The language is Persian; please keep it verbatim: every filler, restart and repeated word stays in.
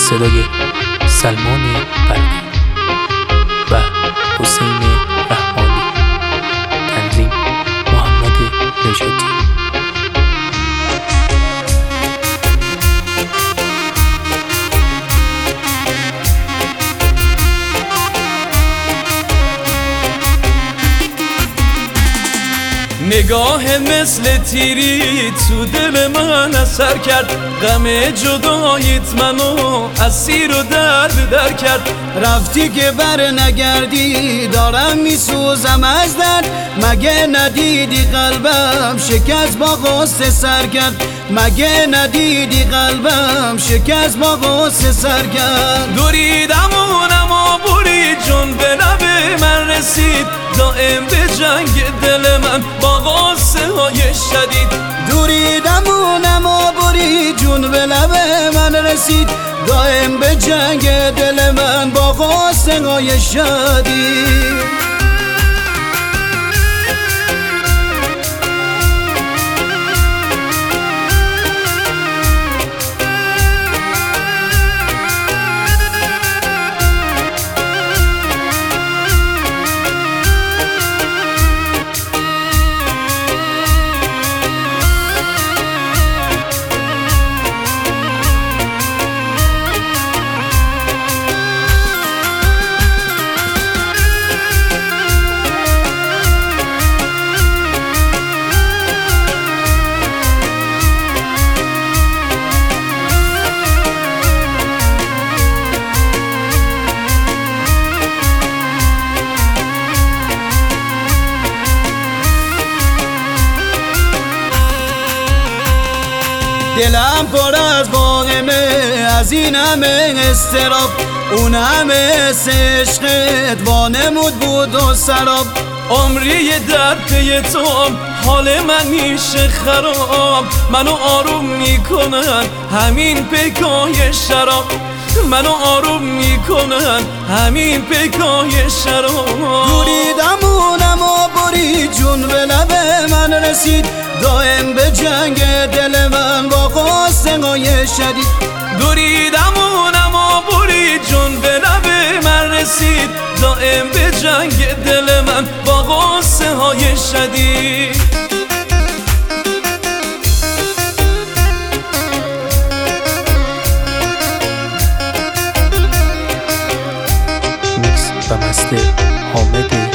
صدای سلمان برقی و حسین رحمانی، تنظیم محمد نژادی. نگاه مثل تیری تو دل من اثر کرد، غم جداییت منو اسیر و درد در کرد. رفتی که بر نگردی دارم میسوزم از درد، مگه ندیدی قلبم شکست با غصه سر کرد، مگه ندیدی قلبم شکست با غصه سر کرد. دوریدم و نما بری جون به لب من رسید، دائم به جنگ دل من با غصه های شدید. دوریدم و نما بری جون به لب من رسید، دائم به جنگ دل من با غصه های شدید. دلم پر از واهمه از این همه استراب، اون همه حس عشقت وانمود بود و سراب. عمری در پی توام، حال من میشه خراب، منو آروم میکنن همین پیکای شراب، منو آروم میکنن همین پیکای شراب. دوریدم و نما بری جون به لب من رسید، دائم به جنگ دل من با غصه های شدید. دوریدم و نما بری جون به لب من رسید، دائم به جنگ دل من با غصه های شدید. میکس و مستر حامد